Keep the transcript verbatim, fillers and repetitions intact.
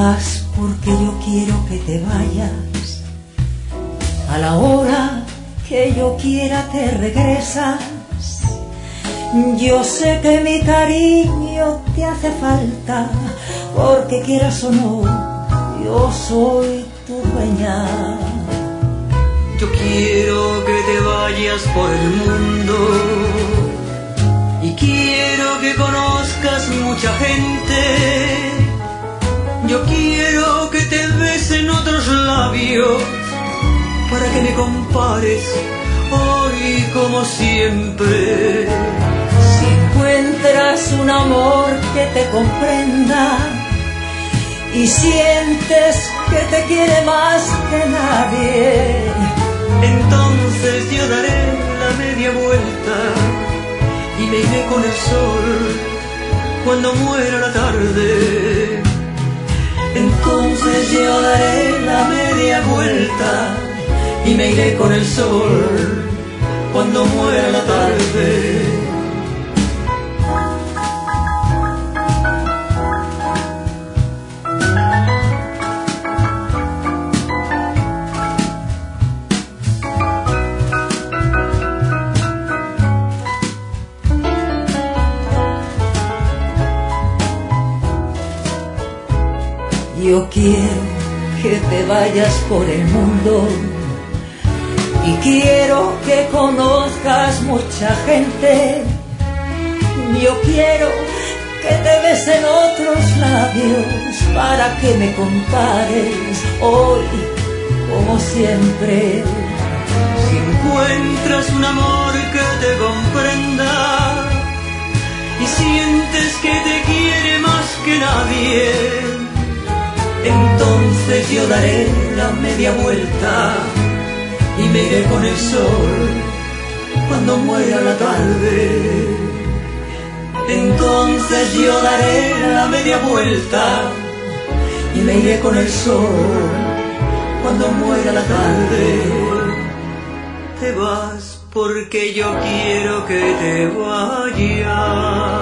vas porque yo quiero que te vayas. A la hora que yo quiera te regresas. Yo sé que mi cariño te hace falta, porque quieras o no, yo soy tu dueña. Yo quiero que te vayas por el mundo y quiero que conozcas mucha gente. Yo quiero que te besen otros labios para que me compares hoy como siempre. Si encuentras un amor que te comprenda y sientes que te quiere más que nadie, entonces yo daré la media vuelta y me iré con el sol cuando muera la tarde. Entonces yo daré la media vuelta y me iré con el sol cuando muera la tarde. Yo quiero que te vayas por el mundo y quiero que conozcas mucha gente. Yo quiero que te besen otros labios para que me compares hoy como siempre. Si encuentras un amor que te comprenda y sientes que te quiere más que nadie, entonces yo daré la media vuelta y me iré con el sol cuando muera la tarde. Entonces yo daré la media vuelta y me iré con el sol cuando muera la tarde. Te vas porque yo quiero que te vayas.